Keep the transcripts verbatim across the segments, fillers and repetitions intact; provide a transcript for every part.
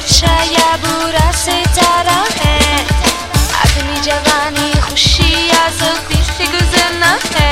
अच्छा या बुरा सितारा है, अपनी जवानी खुशी या ज़िंदगी से गुजरना है।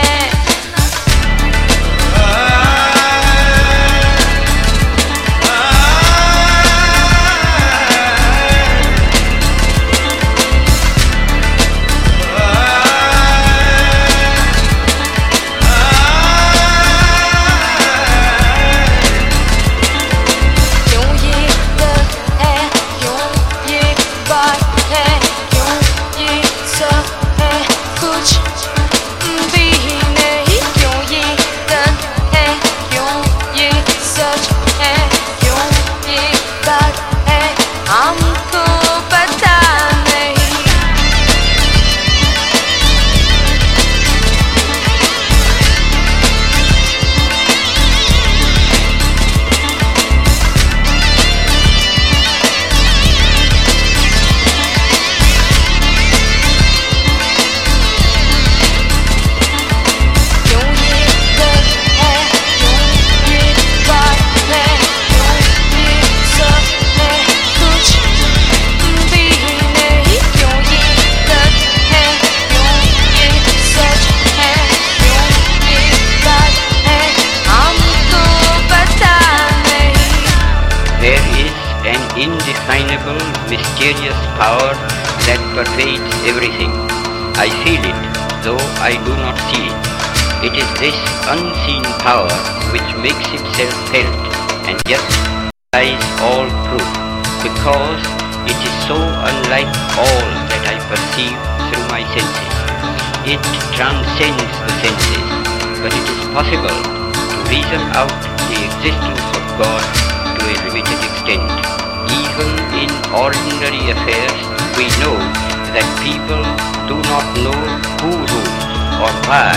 Indefinable, mysterious power that pervades everything. I feel it, though I do not see it. It is this unseen power which makes itself felt and yet lies all through, because it is so unlike all that I perceive through my senses. It transcends the senses, but it is possible to reason out the existence of God to a limited extent. Even in ordinary affairs, we know that people do not know who rules or why.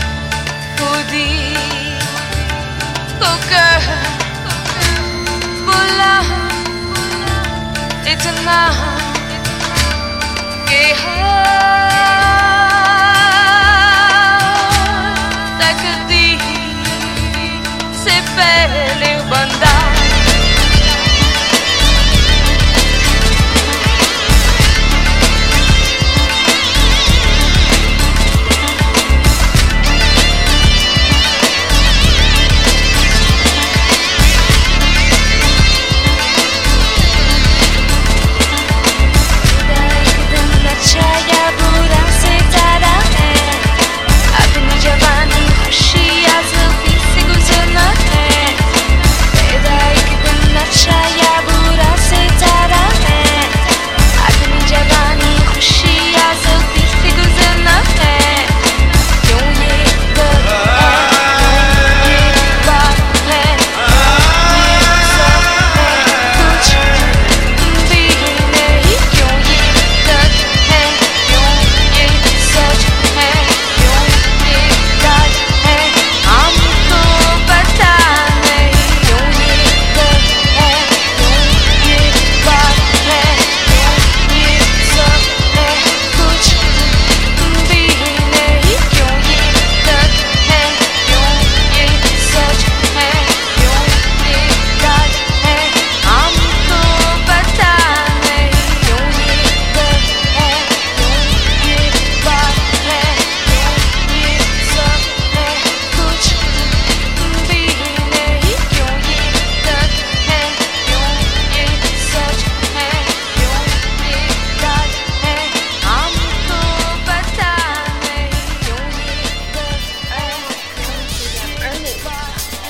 खुदी को कह बुला इतना के है